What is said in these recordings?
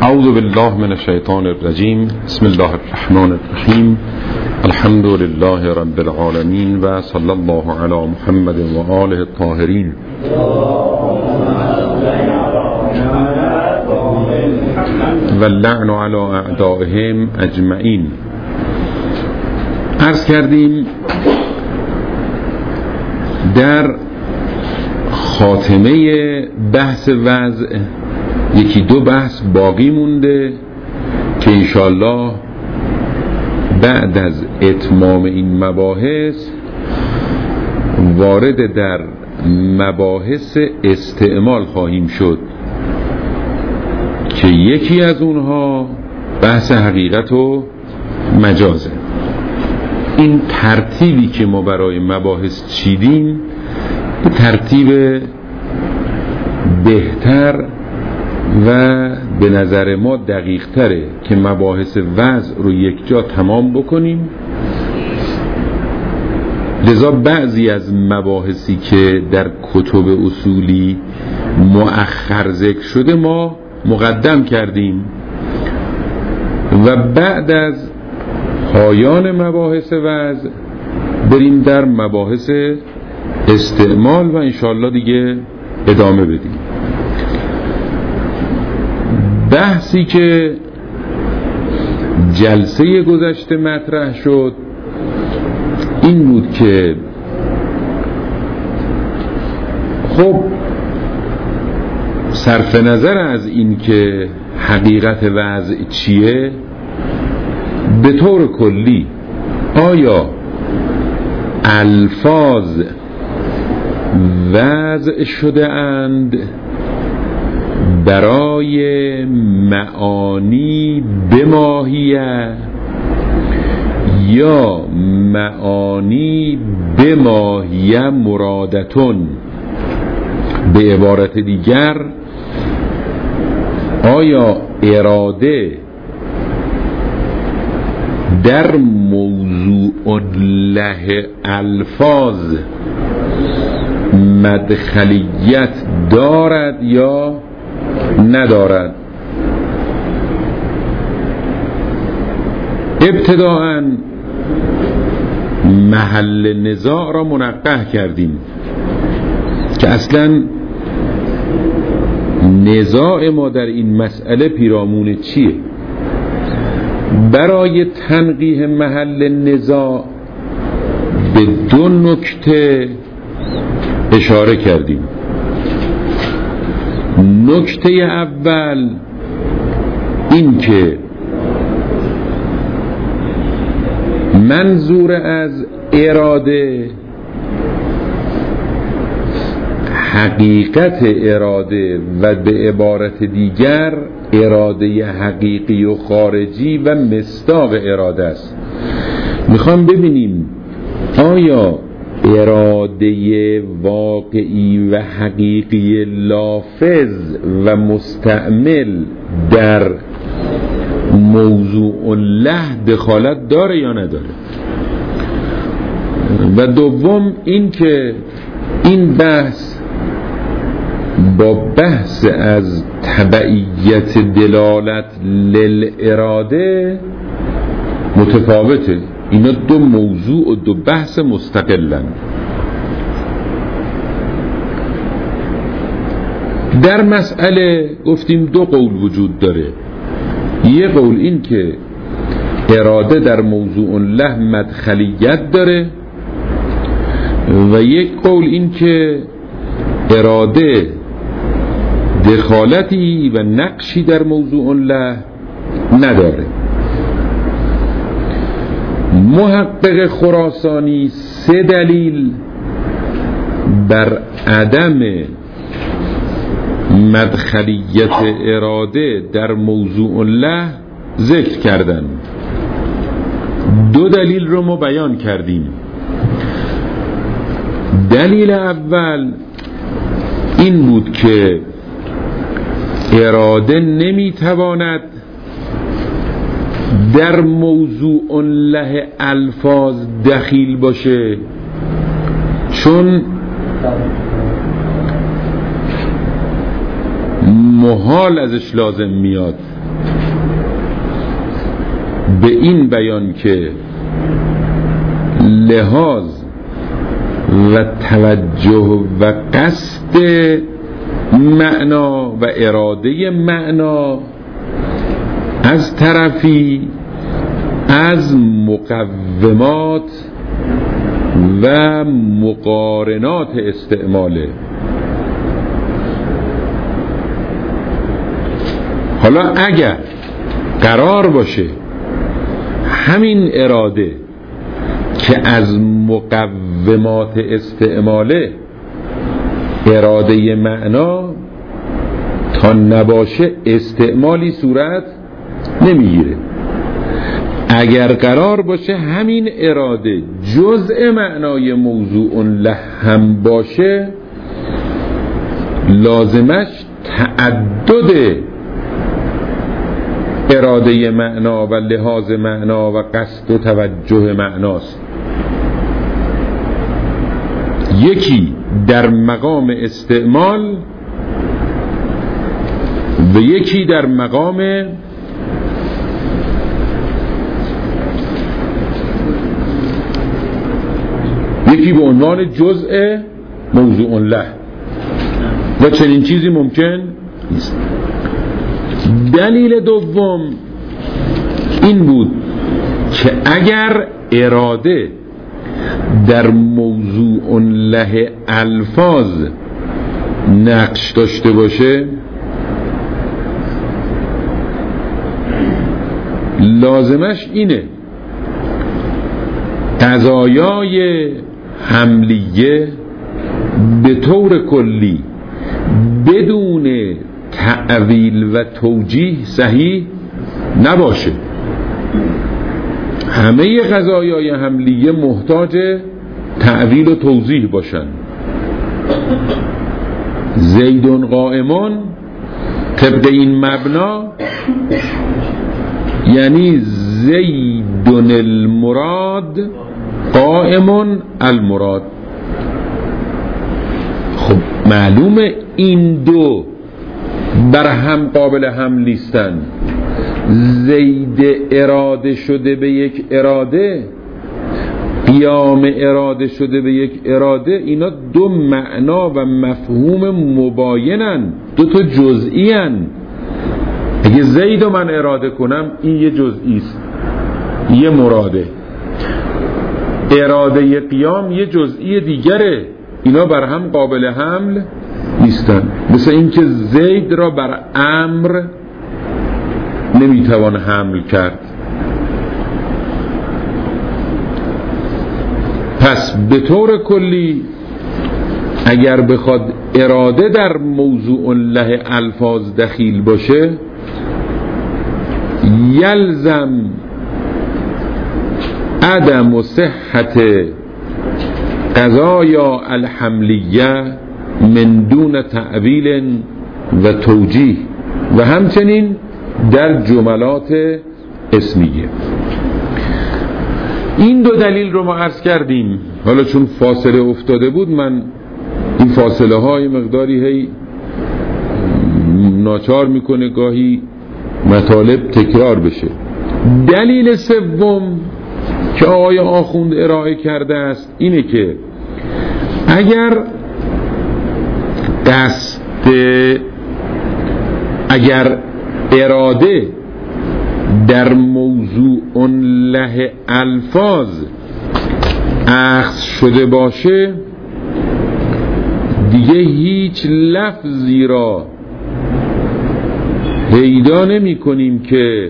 اعوذ بالله من الشیطان الرجیم. بسم الله الرحمن الرحیم. الحمد لله رب العالمین و صلی الله علی محمد و آله الطاهرین. و اللعن علی اعدائهم اجمعین. عرض کردیم در خاتمه بحث وضع یکی دو بحث باقی مونده که انشاءالله بعد از اتمام این مباحث وارد در مباحث استعمال خواهیم شد که یکی از اونها بحث حقیقت و مجازه. این ترتیبی که ما برای مباحث چیدیم به ترتیب بهتر و به نظر ما دقیق تره که مباحث وضع رو یک جا تمام بکنیم. لذا بعضی از مباحثی که در کتب اصولی مؤخر ذکر شده ما مقدم کردیم و بعد از پایان مباحث وضع بریم در مباحث استعمال و انشاءالله دیگه ادامه بدیم. بحثی که جلسه گذشته مطرح شد این بود که خب صرف نظر از این که حقیقت وضع چیه، به طور کلی آیا الفاظ وضع شده اند برای معانی به ماهیه یا معانی به ماهیه مرادتون؟ به عبارت دیگر آیا اراده در موضوع له الفاظ مدخلیت دارد یا ندارد؟ ابتداءً محل نزاع را منقح کردیم که اصلاً نزاع ما در این مسئله پیرامون چیه. برای تنقیح محل نزاع به دو نکته اشاره کردیم. نکته اول این که منظور از اراده حقیقت اراده و به عبارت دیگر اراده حقیقی و خارجی و مصداق اراده است. میخوام ببینیم آیا اراده واقعی و حقیقی لافظ و مستعمل در موضوع له دخالت داره یا نداره؟ و دوم این که این بحث با بحث از تبعیت دلالت للاراده متفاوته. اینا دو موضوع و دو بحث مستقلن. در مسئله گفتیم دو قول وجود داره. یه قول این که اراده در موضوع له مدخلیت داره و یک قول این که اراده دخالتی و نقشی در موضوع له نداره. محقق خراسانی 3 دلیل بر عدم مدخلیت اراده در موضوع له ذکر کردن. 2 دلیل رو ما بیان کردیم. دلیل اول این بود که اراده نمیتواند در موضوع له الفاظ دخیل باشه، چون محال ازش لازم میاد به این بیان که لحاظ و توجه و قصد معنا و اراده معنا از طرفی از مقومات و مقارنات استعماله. حالا اگر قرار باشه همین اراده که از مقومات استعماله اراده معنا تا نباشه استعمالی صورت نمیگیره، اگر قرار باشه همین اراده جزء معنای موضوع له هم باشه لازمش تعدد اراده معنا و لحاظ معنا و قصد و توجه معناست. یکی در مقام استعمال و یکی در مقام یکی به عنوان جزء موضوع له و چنین چیزی ممکن نیست. دلیل دوم این بود که اگر اراده در موضوع له الفاظ نقش داشته باشه لازمش اینه قضایای حملیه به طور کلی بدون تعویل و توجیه صحیح نباشه. همه قضایای حملیه محتاج تعویل و توضیح باشن. زیدون قائمون طبق این مبنا یعنی زیدون المراد قائمون المراد. خب معلومه این دو بر هم قابل حمل نیستن. زید اراده شده به یک اراده، قیام اراده شده به یک اراده، اینا دو معنا و مفهوم مباینن، دو تا جزئی‌ان. اگه زید رو من اراده کنم این یه جزئی است، یه مراده. اراده قیام یه جزئی دیگره، اینا بر هم قابل حمل نیستن. مثل اینکه زید را بر امر نمیتوان حمل کرد. پس به طور کلی اگر بخواد اراده در موضوع له الفاظ دخیل باشه یلزم عدم صحت قضایا الحملیه من دون تعویل و توجیه و همچنین در جملات اسمیه. این دو دلیل رو ما عرض کردیم. حالا چون فاصله افتاده بود من این فاصله های مقداری هی ناچار میکنه گاهی مطالب تکرار بشه. دلیل سوم که آقای آخوند ارائه کرده است اینه که اگر اراده در موضوع له الفاظ اخذ شده باشه دیگه هیچ لفظی را پیدا نمی کنیم که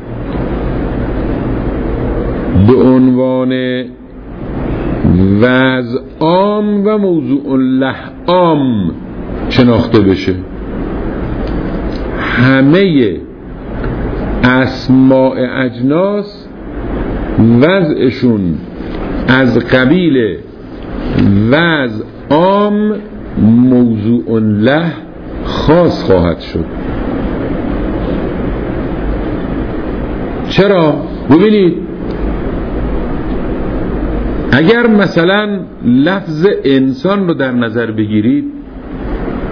به عنوان وضع عام و موضوع له عام شناخته بشه. همه اسماء اجناس وضعشون از قبیل وضع عام موضوع له خاص خواهد شد. چرا؟ ببینید اگر مثلا لفظ انسان رو در نظر بگیرید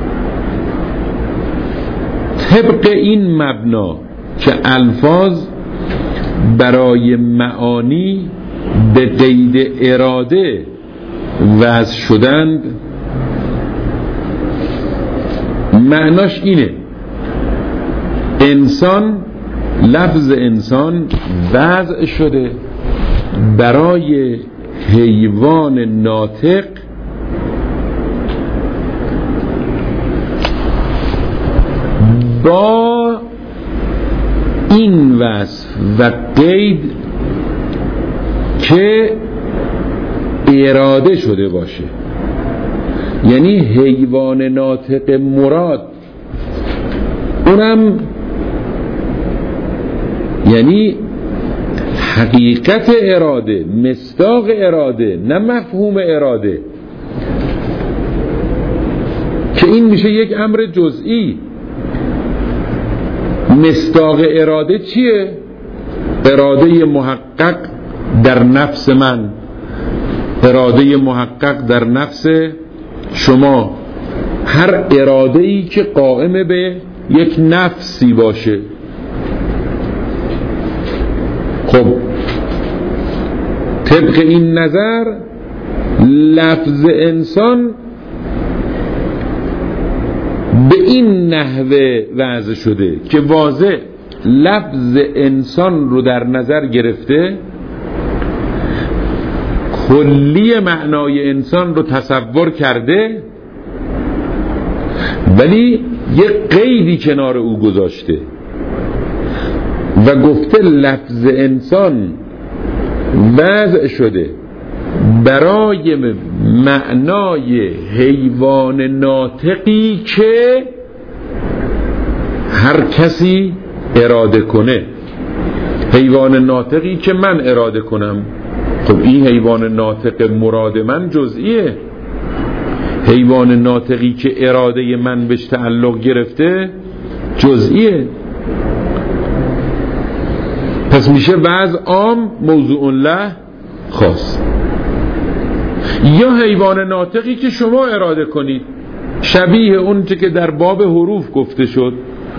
طبق این مبنا که الفاظ برای معانی به قید اراده وضع شدند، معناش اینه انسان، لفظ انسان وضع شده برای حیوان ناطق با این وصف و قید که اراده شده باشه. یعنی حیوان ناطق مراد اونم یعنی حقیقت اراده، مصداق اراده، نه مفهوم اراده، که این میشه یک امر جزئی. مصداق اراده چیه؟ اراده محقق در نفس من، اراده محقق در نفس شما، هر اراده‌ای که قائم به یک نفسی باشه. خب طبق این نظر لفظ انسان به این نحوه وضع شده که واضح لفظ انسان رو در نظر گرفته، کلی معنای انسان رو تصور کرده، ولی یک قیدی کنار او گذاشته و گفته لفظ انسان وضع شده برای معنای حیوان ناطقی که هر کسی اراده کنه، حیوان ناطقی که من اراده کنم. خب این حیوان ناطق مراد من جزئیه، حیوان ناطقی که اراده من بهش تعلق گرفته جزئیه. پس میشه وضع عام موضوع له خاص. یا حیوان ناطقی که شما اراده کنید، شبیه اون چه که در باب حروف گفته شد.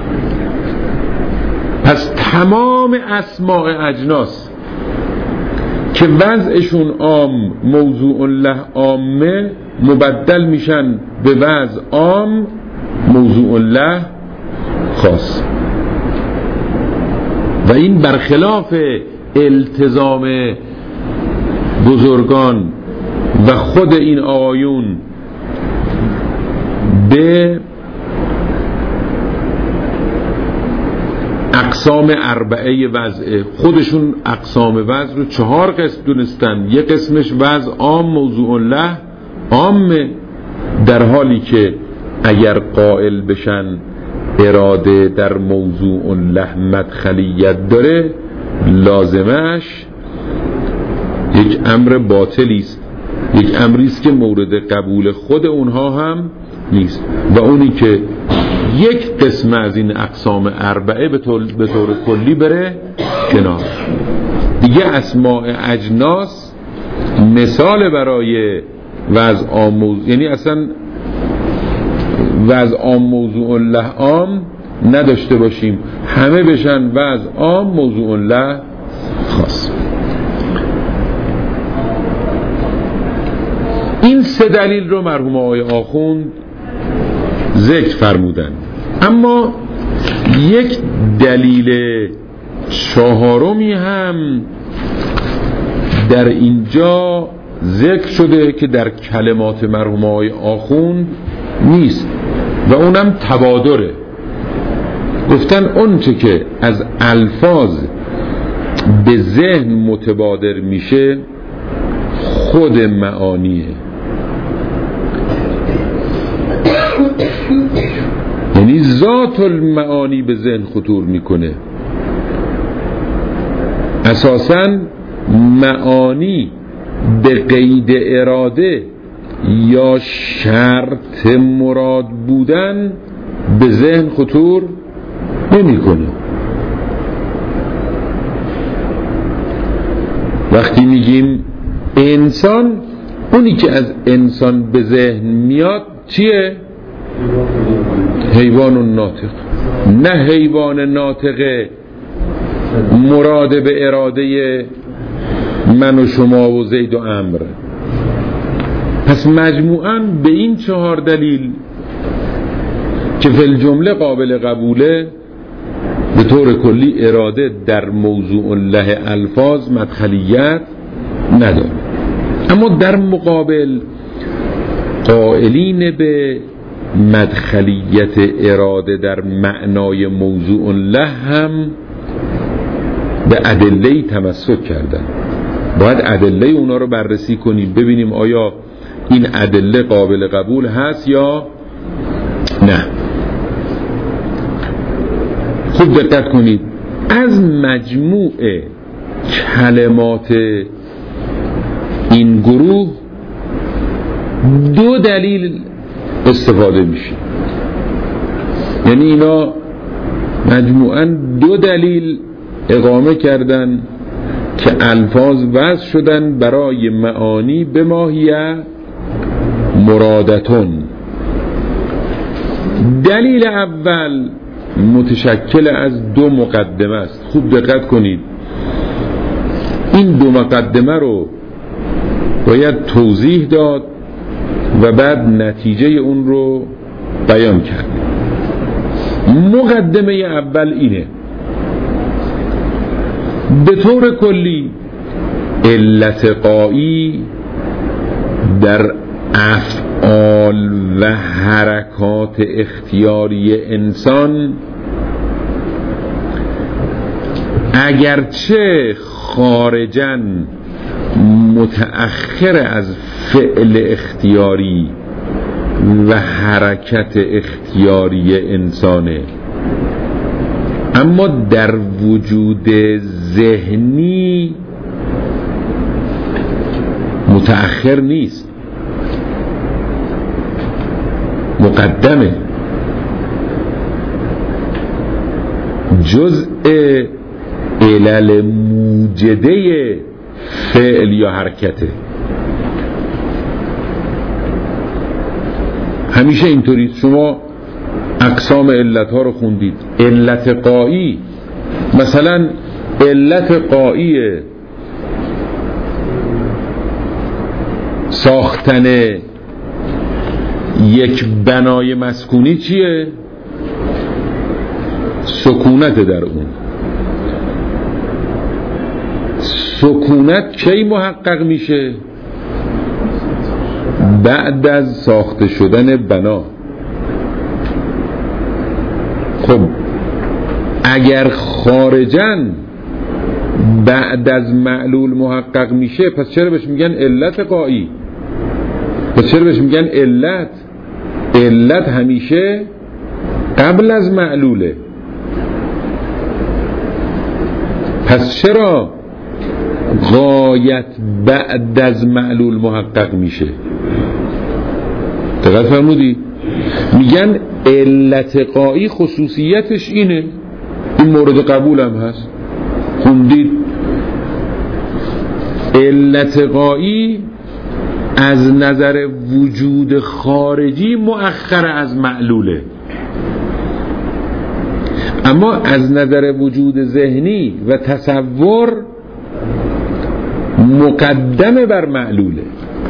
پس تمام اسماء اجناس که وضعشون عام موضوع له عامه مبدل میشن به وضع عام موضوع له خاص. و این برخلاف التزام بزرگان و خود این آقایون به اقسام اربعه وضعه. خودشون اقسام وضع رو 4 قسم دونستن. یک قسمش وضع عام موضوع له عامه، در حالی که اگر قائل بشن اراده در موضوع له مدخلیت داره، لازمش یک امر باطلی است، یک امری است که مورد قبول خود اونها هم نیست. و اونی که یک قسم از این اقسام اربعه به طور کلی بره کنار، دیگه اسماء اجناس مثال برای وضع عام موضوع، یعنی اصلا وضع عام موضوع له عام نداشته باشیم، همه بشن وضع عام موضوع له خاص. این 3 دلیل رو مرحوم آقای آخوند ذکر فرمودن. اما یک دلیل 4می هم در اینجا ذکر شده که در کلمات مرحوم آقای آخوند نیست و اونم تبادره. گفتن اون چه که از الفاظ به ذهن متبادر میشه خود معانیه، یعنی ذات المعانی به ذهن خطور میکنه. اساساً معانی به قید اراده یا شرط مراد بودن به ذهن خطور نمیکنه. وقتی میگیم انسان، اونی که از انسان به ذهن میاد چیه؟ حیوان ناطق. نه حیوان ناطق مراد به اراده من و شما و زید و عمرو. پس مجموعاً به این 4 دلیل که فی الجمله قابل قبوله، به طور کلی اراده در موضوع له الفاظ مدخلیت نداره. اما در مقابل قائلین به مدخلیت اراده در معنای موضوع له هم به ادله تمسک کردن. باید ادله اونا رو بررسی کنیم ببینیم آیا این ادله قابل قبول هست یا نه. خوب دقت کنید، از مجموع کلمات این گروه 2 دلیل استفاده میشه. یعنی اینا مجموعاً 2 دلیل اقامه کردن که الفاظ وضع شدن برای معانی به ماهیه مرادتون. دلیل اول متشکل از 2 مقدمه است. خوب دقت کنید، این 2 مقدمه رو باید توضیح داد و بعد نتیجه اون رو بیان کرد. مقدمه اول اینه: به طور کلی علت غایی در افعال و حرکات اختیاری انسان اگرچه خارجاً متأخر از فعل اختیاری و حرکت اختیاری انسانه، اما در وجود ذهنی متأخر نیست، مقدمه، جزء علل موجده فعل یا حرکته. همیشه اینطوری. شما اقسام علت ها رو خوندید. علت غایی، مثلا علت غایی ساختن یک بنای مسکونی چیه؟ سکونت در اون. سکونت کی محقق میشه؟ بعد از ساخته شدن بنا. خب اگر خارجاً بعد از معلول محقق میشه، پس چرا بهش میگن علت غایی؟ پس چرا بهش میگن علت؟ علت همیشه قبل از معلوله. پس چرا غایت بعد از معلول محقق میشه؟ دقت فرمودی؟ میگن علت غایی خصوصیتش اینه. این مورد قبول هم هست، خوندید. علت غایی از نظر وجود خارجی مؤخر از معلوله، اما از نظر وجود ذهنی و تصور مقدمه بر معلوله.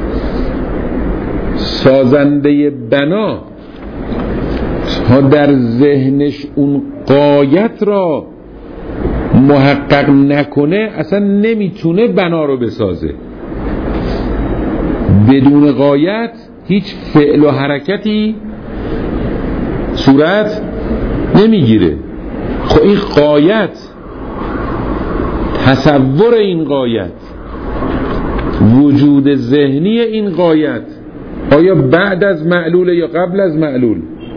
سازنده بنا تا در ذهنش اون غایت را محقق نکنه اصلا نمیتونه بنا رو بسازه. بدون غایت هیچ فعل و حرکتی صورت نمیگیره. خب این غایت، تصور این غایت، وجود ذهنی این غایت، آیا بعد از معلول یا قبل از معلول؟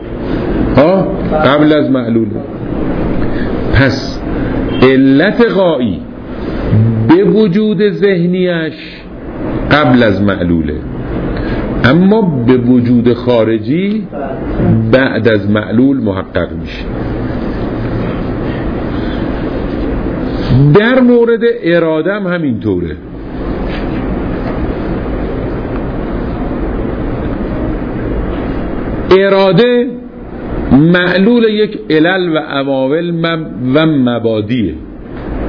قبل از معلول. پس علت غایی به وجود ذهنیش قبل از معلوله، اما به وجود خارجی بعد از معلول محقق میشه. در مورد اراده هم همینطوره. اراده معلول یک علل و عوامل و مبادیه.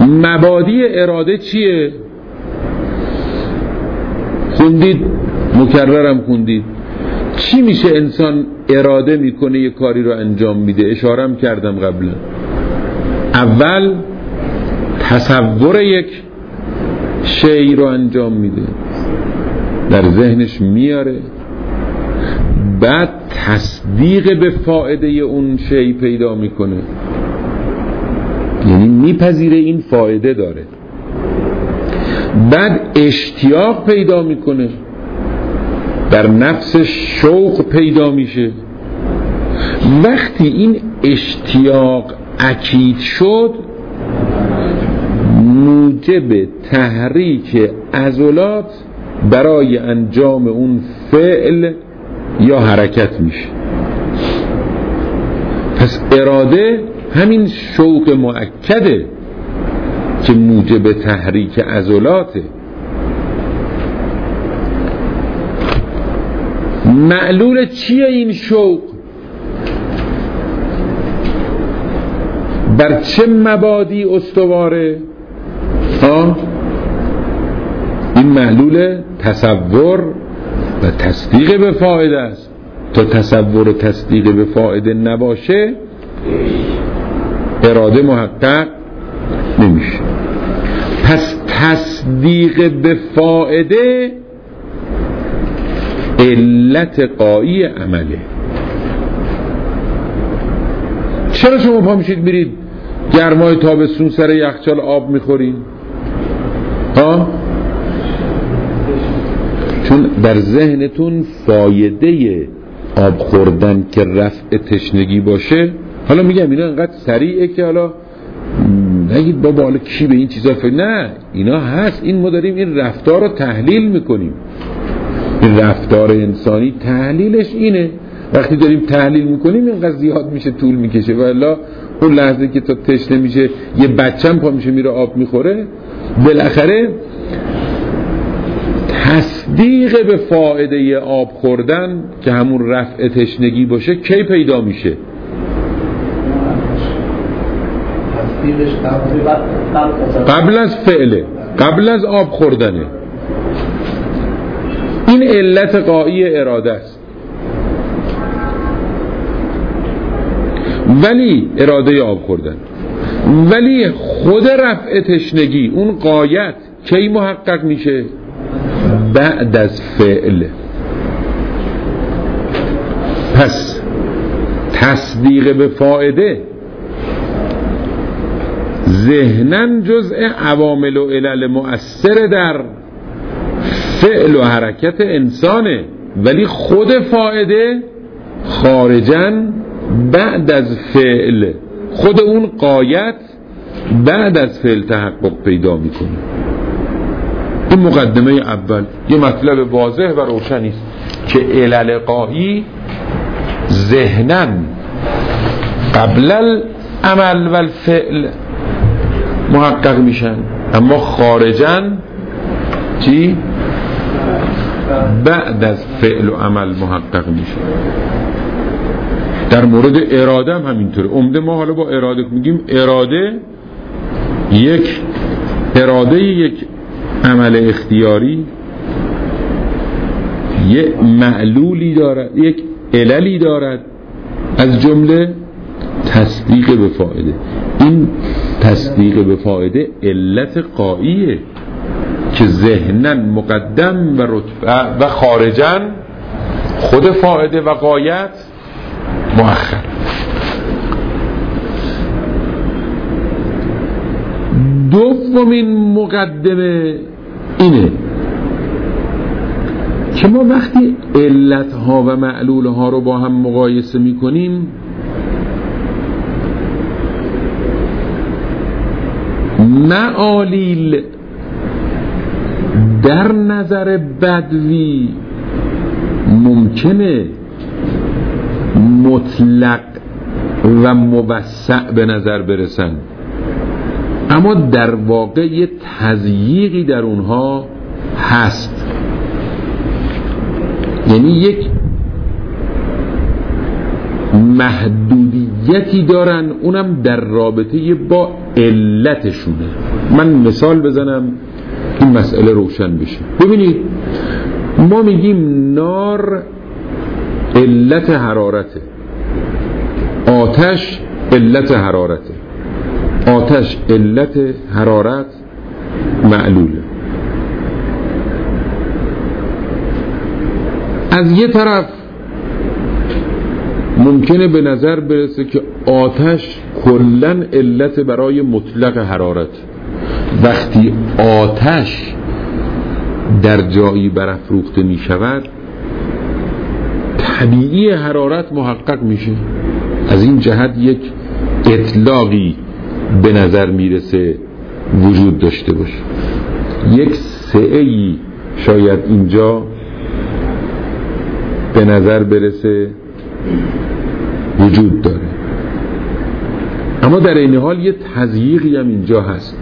مبادی اراده چیه؟ خوندید، مکررم خوندید. چی میشه انسان اراده میکنه یه کاری رو انجام میده؟ اشارم کردم قبلا. اول تصور یک شی رو انجام میده، در ذهنش میاره، بعد تصدیق به فایده اون شی پیدا میکنه، یعنی میپذیره این فایده داره، بعد اشتیاق پیدا میکنه، در نفسش شوق پیدا میشه. وقتی این اشتیاق اکید شد، موجب تحریک عضلات برای انجام اون فعل یا حرکت میشه. پس اراده همین شوق مؤکده که موجب تحریک عضلاته. معلول چیه این شوق؟ بر چه مبادی استواره؟ این معلول تصور و تصدیق به فایده است. تا تصور و تصدیق به فایده نباشه اراده محقق نمیشه. پس تصدیق به فایده علت قایی عمله. چرا شما پا میشید میرید گرمای تابستون سر یخچال آب میخورین؟ چون در ذهنتون فایده آب خوردن که رفع تشنگی باشه. حالا میگم اینا انقدر سریعه که حالا نگید بابا حالا کی به این چیزا فکر، نه اینا هست. این ما داریم این رفتار رو تحلیل میکنیم. این رفتار انسانی تحلیلش اینه. وقتی داریم تحلیل میکنیم اینقدر زیاد میشه، طول میکشه. والا اون لحظه که تا تشنه میشه یه بچه‌م پا میشه میره آب میخوره، بالاخره تصدیق به فایده آب خوردن که همون رفع تشنگی باشه کی پیدا میشه؟ قبل از فعله، قبل از آب خوردنه. این علت قایی اراده است. ولی اراده آب خوردن، ولی خود رفع تشنگی اون غایت کی محقق میشه؟ بعد از فعل. پس تصدیق به فایده ذهناً جزء عوامل و علل مؤثر در فعل و حرکت انسانه، ولی خود فایده خارجاً بعد از فعل، خود اون غایت بعد از فعل تحقق پیدا میکنه. این مقدمه اول. یه مطلب واضح و روشنی است که علل قایی ذهناً قبل العمل و الفعل محقق میشن، اما خارجاً چی؟ بعد از فعل و عمل محقق میشن. در مورد اراده هم همینطوره. عمده ما حالا با اراده میگیم اراده یک عمل اختیاری، یک معلولی دارد، یک عللی دارد، از جمله تصدیق به فایده. این تصدیق به فایده علت قاییه که ذهناً مقدم و رتبه و خارجاً خود فایده و غایت مؤخر. دومین مقدمه اینه که ما وقتی علتها و معلولها رو با هم مقایسه میکنیم معالیل در نظر بدوی ممکنه مطلق و موسع به نظر برسن، اما در واقع یه تضییقی در اونها هست. یعنی یک محدودیتی دارن، اونم در رابطه با علتشونه. من مثال بزنم این مسئله روشن بشه. ببینید ما میگیم نار علت حرارته، آتش علت حرارته. آتش علت حرارت معلوله. از یه طرف ممکنه به نظر برسه که آتش کلن علت برای مطلق حرارت. وقتی آتش در جایی برافروخته می شود طبیعی حرارت محقق میشه. از این جهت یک اطلاقی به نظر میرسه وجود داشته باشه. یک سعه‌ای شاید اینجا به نظر برسه وجود داره، اما در این حال یه تضییقی هم اینجا هست.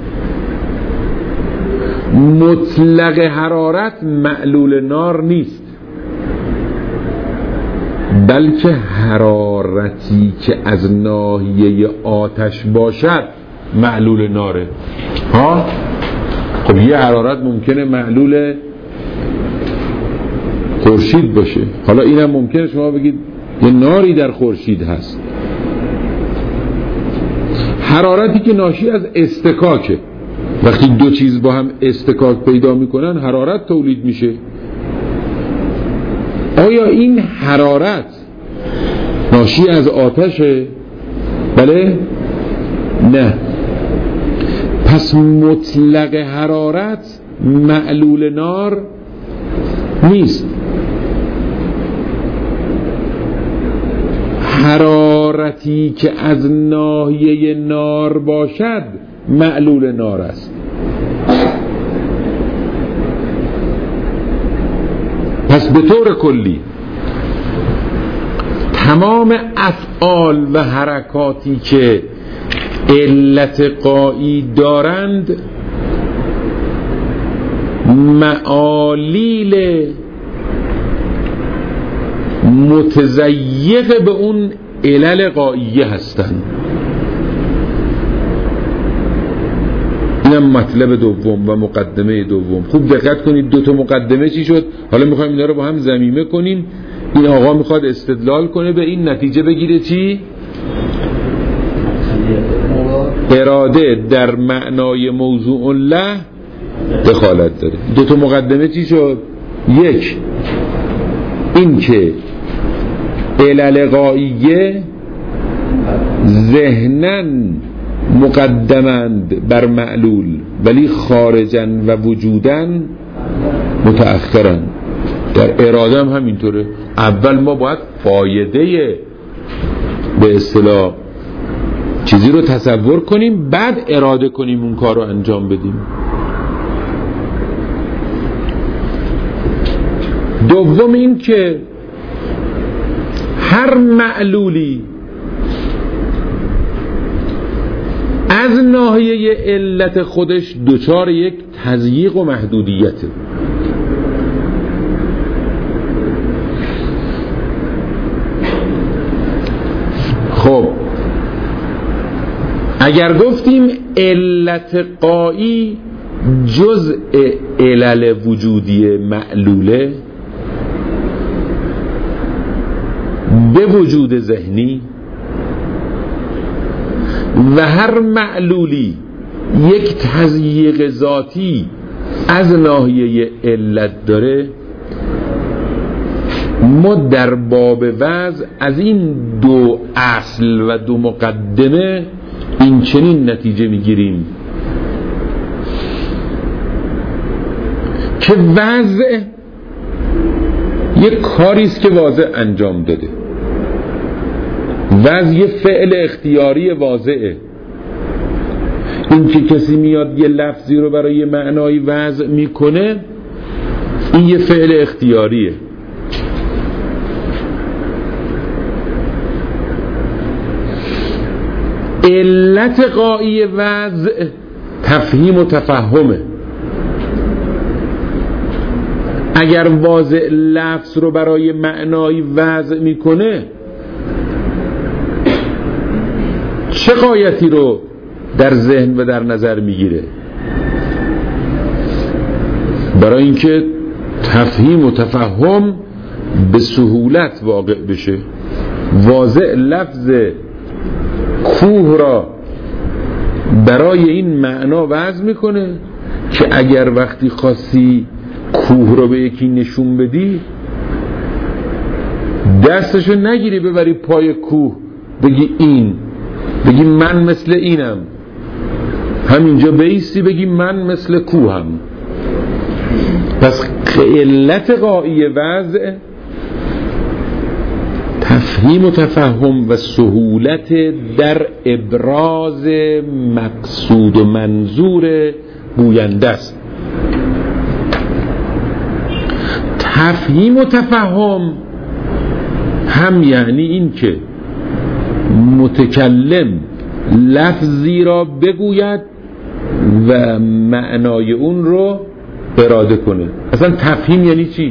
مطلق حرارت معلول نار نیست، بلکه حرارتی که از ناحیه آتش باشد معلول ناره. خب یه حرارت ممکنه معلول خورشید باشه، حالا اینم ممکنه شما بگید یه ناری در خورشید هست. حرارتی که ناشی از استکاکه، وقتی دو چیز با هم استکاک پیدا میکنن حرارت تولید میشه. آیا این حرارت ناشی از آتشه؟ بله؟ نه. پس مطلق حرارت معلول نار نیست. حرارتی که از ناحیه نار باشد معلول نار است. پس به طور کلی تمام افعال و حرکاتی که علت غایی دارند معالیل متضیق به اون علل غاییه هستند. اینم مطلب دوم و مقدمه دوم. خوب دقت کنید، دو تا مقدمه چی شد؟ حالا میخوایم اینا رو با هم ضمیمه کنیم. این آقا میخواد استدلال کنه، به این نتیجه بگیره چی؟ اراده در معنای موضوع له دخالت داره. دو تا مقدمه چی شد؟ یک، این که علل غاییه ذهناً مقدمند بر معلول ولی خارجاً و وجوداً متأخراً. در اراده هم همینطوره. اول ما باید فایده به اصطلاح چیزی رو تصور کنیم، بعد اراده کنیم اون کار رو انجام بدیم. دوم این که هر معلولی از ناحیه علت خودش دچار یک تضییق و محدودیته. خب اگر گفتیم علت غایی جزء علل وجودی معلوله به وجود ذهنی و هر معلولی یک تضییق ذاتی از ناحیه علت داره، ما در باب وضع از این دو اصل و دو مقدمه این چنین نتیجه میگیریم که وضع یک کاریست که واضح انجام داده. وضع یه فعل اختیاری واضحه. این که کسی میاد یه لفظی رو برای معنای وضع میکنه، این یه فعل اختیاریه. علت غایی وضع تفهیم و تفهمه. اگر واضع لفظ رو برای معنای وضع میکنه، چه غایتی رو در ذهن و در نظر میگیره؟ برای اینکه تفهیم و تفهم به سهولت واقع بشه. واضع لفظ کوه را برای این معنا وضع میکنه که اگر وقتی خواستی کوه را به یکی نشون بدی، دستشو نگیری ببری پای کوه بگی من مثل اینم، همینجا بیستی بگی من مثل کوهم. پس علت غایی وضع تفهیم و تفهم و سهولت در ابراز مقصود و منظور گوینده است. تفهیم و تفهم هم یعنی این که متکلم لفظی را بگوید و معنای اون رو اراده کنه. اصلا تفهیم یعنی چی؟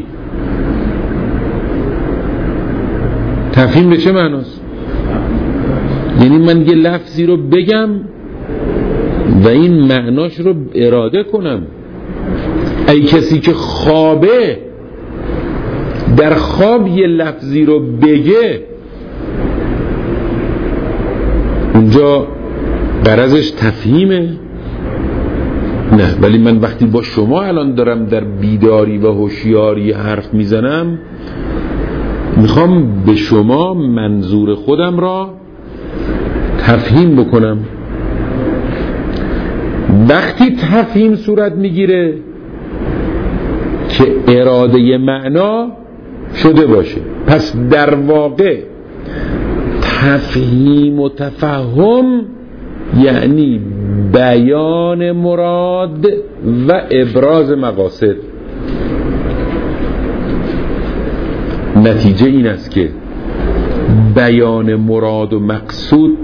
تفهیم به چه معناست؟ یعنی من یه لفظی رو بگم و این معناش رو اراده کنم. ای کسی که خوابه در خواب یه لفظی رو بگه، اونجا غرضش تفهیمه؟ نه. ولی من وقتی با شما الان دارم در بیداری و هوشیاری حرف میزنم، میخوام به شما منظور خودم را تفهیم بکنم. وقتی تفهیم صورت میگیره که اراده معنا شده باشه، پس در واقع تفهیم و تفهم یعنی بیان مراد و ابراز مقاصد. نتیجه این است که بیان مراد و مقصود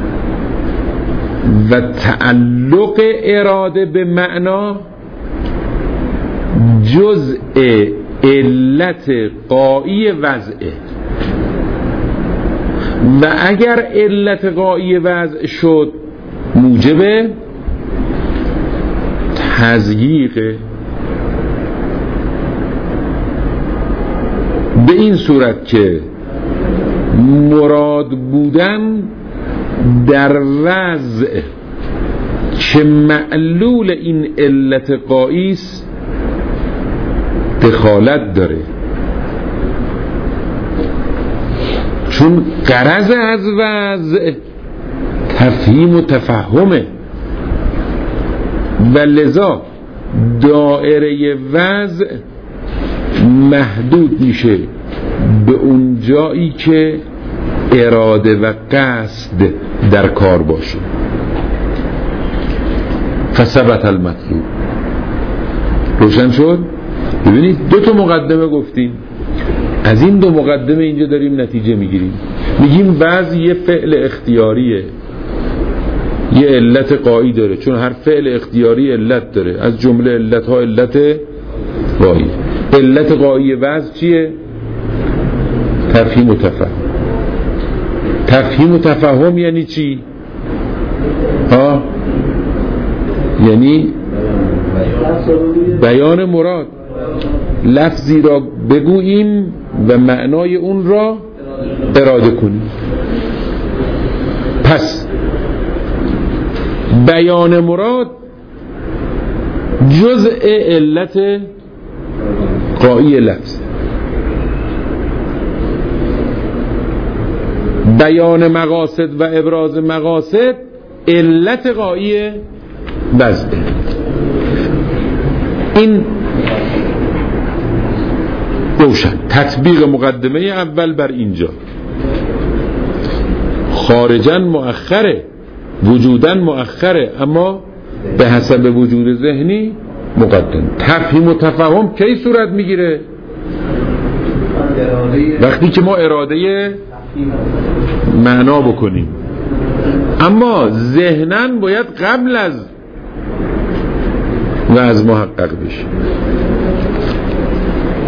و تعلق اراده به معنا جزء علت غایی وضعه، و اگر علت غایی وضع شد موجب تضییق. به این صورت که مراد بودن در وضع که معلول این علت غایی است دخالت داره، چون غرض از وضع تفهیم و تفهمه و لذا دائره وضع محدود میشه به اون جایی که اراده و قصد در کار باشه. فثبت المطلوب. روشن شد؟ ببینید دو تا مقدمه گفتیم، از این دو مقدمه اینجا داریم نتیجه میگیریم. میگیم بعضی یه فعل اختیاریه، یه علت غایی داره، چون هر فعل اختیاری علت داره، از جمله علت ها علت غایی. علت غایی وضع چیه؟ تفهیم و تفهم. تفهیم و تفهم یعنی چی؟ یعنی بیان مراد. لفظی را بگوییم و معنای اون را اراده کنیم. پس بیان مراد جزء علت غایی لفظ، بیان مقاصد و ابراز مقاصد علت غایی وضع. این روشن. تطبیق مقدمه اول بر اینجا. خارجاً مؤخره، وجوداً مؤخره، اما به حسب وجود ذهنی مقدم. تفهیم و تفهم کی صورت میگیره؟ وقتی که ما اراده معنا بکنیم، اما ذهناً باید قبل از محقق بشه.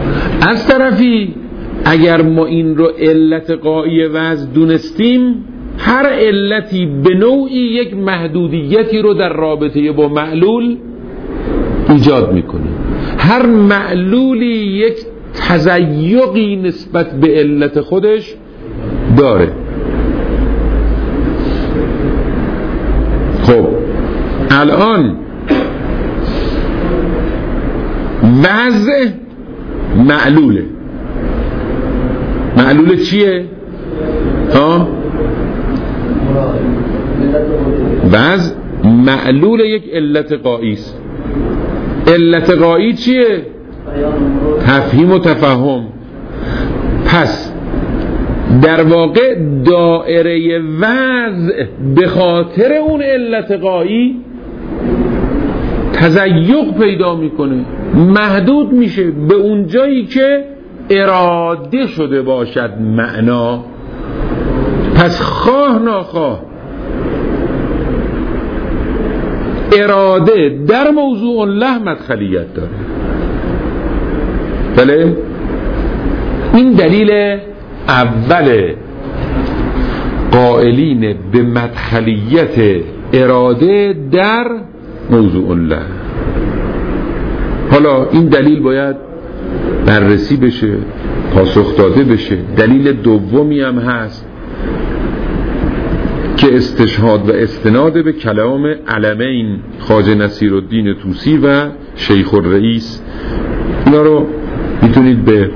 از طرفی اگر ما این رو علت غایی وضع دونستیم، هر علتی به نوعی یک محدودیتی رو در رابطه با معلول ایجاد میکنه. هر معلولی یک تضیقی نسبت به علت خودش داره. خب الان وضع معلول چیه؟ وضع معلول یک علت قایی است. علت قایی چیه؟ تفهیم و تفهم. پس در واقع دائره وضع به خاطر اون علت قایی تضیق پیدا میکنه، محدود میشه به اون جایی که اراده شده باشد معنا. پس خواه ناخواه اراده در موضوع له مدخلیت داره. بله، این دلیل اول قائلین به مدخلیت اراده در موضوع له. حالا این دلیل باید بررسی بشه، پاسخ داده بشه. دلیل دومی هم هست که استشهاد و استناد به کلام علمین خواجه نصیرالدین طوسی و شیخ الرئیس. اینا رو میتونید به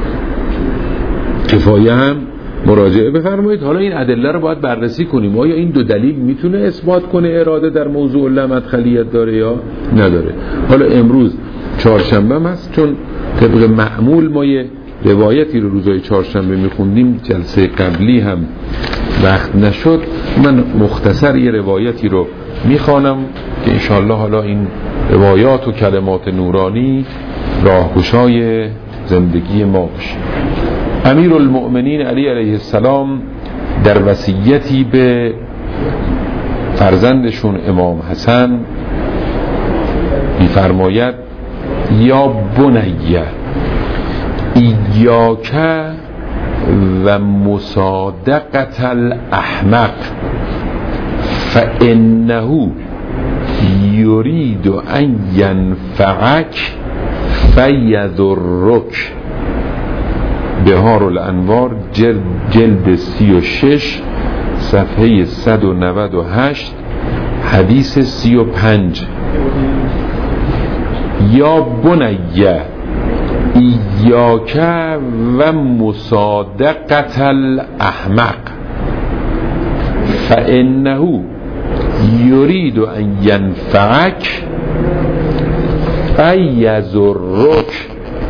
کفایه هم مراجعه بفرمایید. حالا این ادله رو باید بررسی کنیم، آیا این دو دلیل میتونه اثبات کنه اراده در موضوع له مدخلیت داره یا نداره. حالا امروز چهارشنبه هست، چون طبق معمول ما یه روایتی رو روزهای چهارشنبه میخوندیم، جلسه قبلی هم وقت نشد، من مختصر یه روایتی رو میخوانم که انشاءالله حالا این روایات و کلمات نورانی راهگشای زندگی ما باشه. امیرالمؤمنین علی علیه السلام در وصیتی به فرزندشون امام حسن میفرماید: یا بنیه ایاک و مصادقت الاحمق فانه یرید ان ینفعک فیضرک. بهار الانوار جلد 36 صفحه 198 حدیث 35. یا بنیه ایاک و مصادقت الاحمق فانه یرید ان ینفعک فیضرک.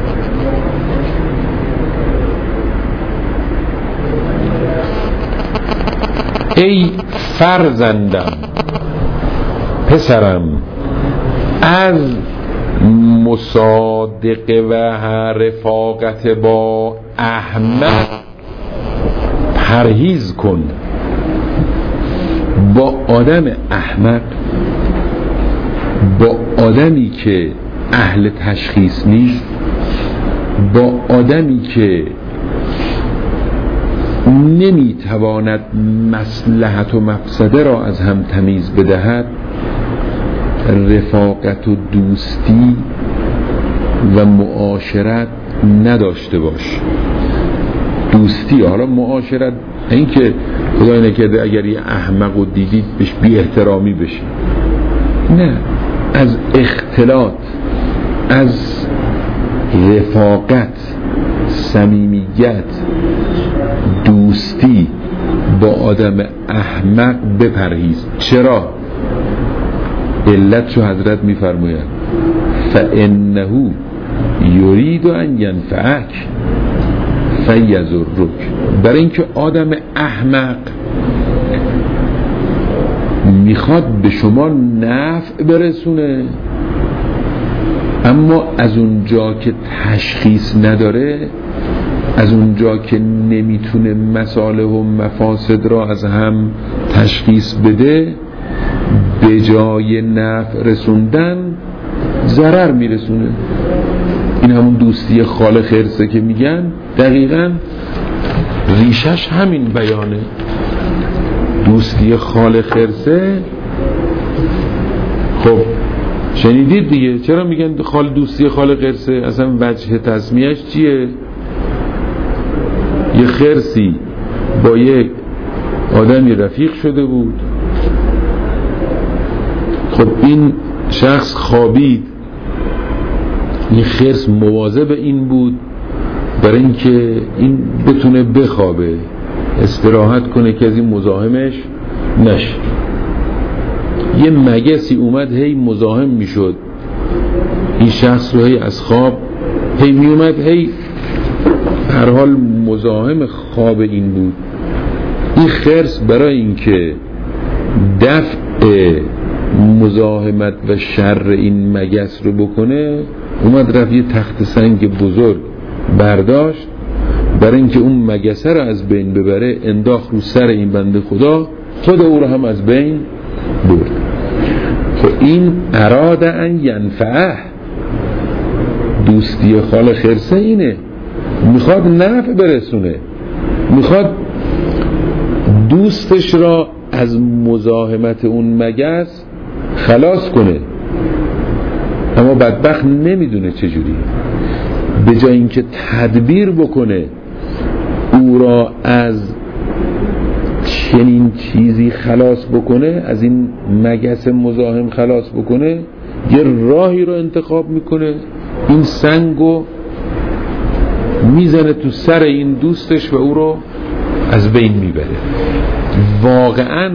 ای فرزندم، پسرم، از مصادقه و رفاقت با احمق پرهیز کن. با آدم احمق، با آدمی که اهل تشخیص نیست، با آدمی که نمیتواند مصلحت و مفسده را از هم تمیز بدهد، رفاقت و دوستی و معاشرت نداشته باش. دوستی، حالا معاشرت این که خدای نکرده اگر یه احمق و دیدید بهش بی احترامی بشی، نه، از اختلاط، از رفاقت، صمیمیت، دوستی با آدم احمق بپرهیز. چرا؟ علت رو حضرت میفرماید فانه یرید ان ینفعک فیضرک. برای اینکه آدم احمق میخواد به شما نفع برسونه، اما از اونجا که تشخیص نداره، از اونجا که نمیتونه مصالح و مفاسد را از هم تشخیص بده، به جای نفع رسوندن ضرر میرسونه. این همون دوستی خال خرسه که میگن، دقیقاً ریشش همین بیانه. دوستی خال خرسه، خب شنیدید دیگه، چرا میگن دوستی خال خرسه؟ اصلا وجه تسمیهش چیه؟ یه خرسی با یک آدمی رفیق شده بود، خب این شخص خوابید، این خرس مواظب این بود برای اینکه این بتونه بخوابه، استراحت کنه که از این مزاحمش نشه. یه مگسی اومد هی مزاحم میشد این شخص رو، هی از خواب هی میومد، هی هر حال مزاحم خواب این بود. این خرس برای اینکه دفع مزاحمت و شر این مگس رو بکنه، اومد رفت یه تخت سنگ بزرگ برداشت برای اینکه اون مگسه رو از بین ببره، انداخت رو سر این بنده خدا، خود او رو هم از بین برد. خب این اراد ان ینفعه، دوستی خال خرسه اینه، میخواد نفع برسونه، میخواد دوستش را از مزاحمت اون مگس خلاص کنه، اما بدبخت نمیدونه چجوری. به جای اینکه تدبیر بکنه او را از چنین چیزی خلاص بکنه، از این مگس مزاحم خلاص بکنه، یه راهی رو انتخاب میکنه، این سنگو میزنه تو سر این دوستش و او رو از بین میبره. واقعا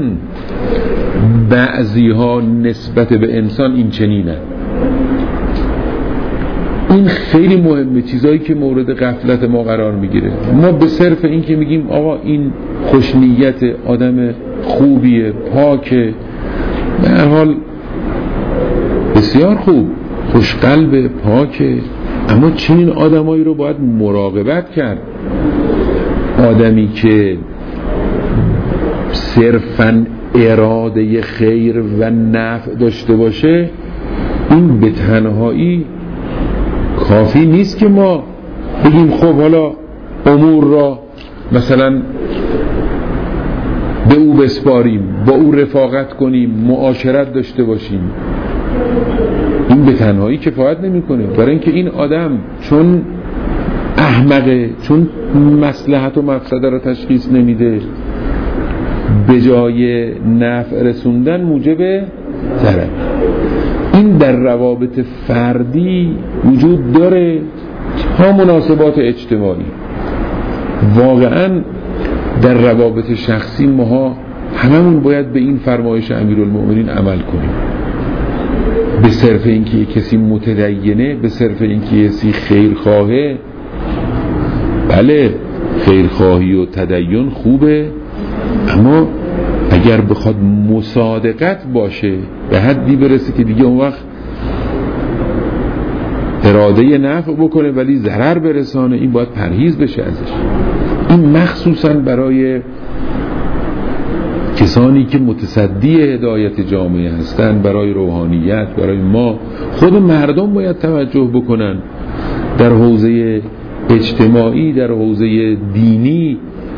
بعضی ها نسبت به انسان این چنینه. این خیلی مهمه، چیزایی که مورد غفلت ما قرار میگیره. ما به صرف این که میگیم آقا این خوشنیت، آدم خوبیه، پاکه، به هر حال بسیار خوب، خوشقلبه، پاکه، اما چنین آدمایی رو باید مراقبت کرد. آدمی که صرفاً اراده خیر و نفع داشته باشه، این به تنهایی کافی نیست که ما بگیم خب حالا امور را مثلا به او بسپاریم، با او رفاقت کنیم، معاشرت داشته باشیم. این به تنهایی کفایت نمیکنه، برای اینکه این آدم چون احمقه، چون مصلحت و مفسده را تشخیص نمیده، به جای نفع رسوندن موجب ضرر. این در روابط فردی وجود داره تا مناسبات اجتماعی. واقعا در روابط شخصی ما هممون باید به این فرمایش امیرالمؤمنین عمل کنیم. به صرف اینکه کسی متدینه، به صرف اینکه کسی خیرخواهه، بله خیرخواهی و تدین خوبه، اما اگر بخواد مصادقت باشه به حدی برسه که دیگه اون وقت اراده نفع بکنه ولی ضرر برسانه، این باید پرهیز بشه ازش. این مخصوصا برای کسانی که متصدی هدایت جامعه هستن، برای روحانیت، برای ما، خود مردم باید توجه بکنن در حوزه اجتماعی، در حوزه دینی.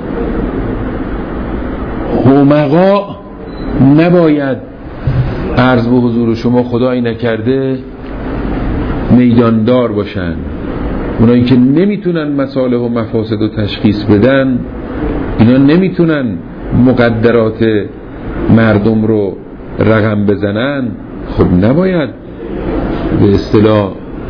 حمقا نباید عرض به حضور شما خدایی نکرده میداندار باشن. اونایی که نمیتونن مصالح و مفاسد رو تشخیص بدن، اینا نمیتونن مقدرات مردم رو رقم بزنن، خب نباید به اصطلاح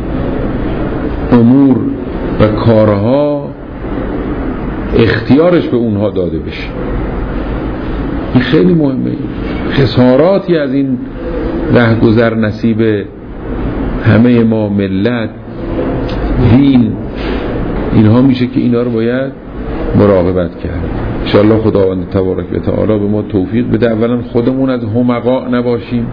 امور و کارها اختیارش به اونها داده بشه. این خیلی مهمه. خساراتی از این رهگذر نصیب همه ما، ملت، دین، اینها میشه که اینا رو باید مراقبت کرد. انشاءالله خداوند تبارک و تعالی به ما توفیق بده. اولا خودمون از حمقا نباشیم،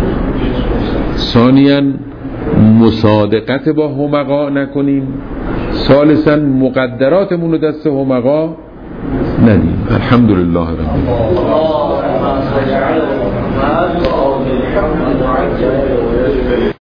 ثانیاً مصادقت با حمقا نکنیم، ثالثاً مقدراتمون رو دست حمقا ندیم. الحمدلله رب العالمین.